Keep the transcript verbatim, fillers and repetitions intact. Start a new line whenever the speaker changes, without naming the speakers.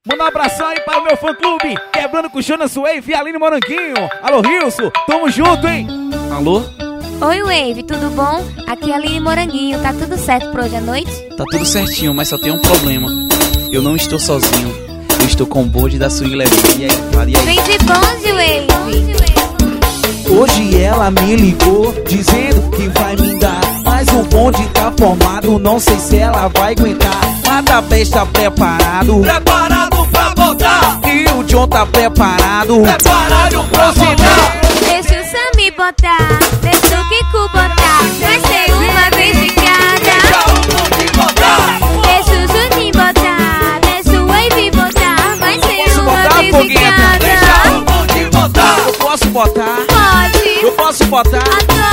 Manda um abração aí para o meu fã-clube, Quebrando com Jonas Wave e Aline Moranguinho. Alô, Rilson, tamo junto, hein?
Alô?
Oi, Wave, tudo bom? Aqui é a Aline Moranguinho, tá tudo certo por hoje à noite?
Tá tudo certinho, mas só tem um problema. Eu não estou sozinho, eu estou com o bonde da Swing Levy. E aí, e aí?
Vem de bonde, Wave.
Hoje ela me ligou, dizendo que vai me dar, mas o bonde tá formado, não sei se ela vai aguentar. Mata Besta preparado,
preparado pra botar,
e o John tá preparado,
preparado pra botar.
Deixa o Sammy botar, deixa o Kiko botar, vai ser uma vez de cada.
Deixa o bonde botar,
deixa o Juninho botar, deixa o Wave botar, vai ser uma
botar,
vez
Foguinha?
de cada.
deixa o bonde botar.
Eu posso botar?
Pode,
Eu posso botar?
adoro.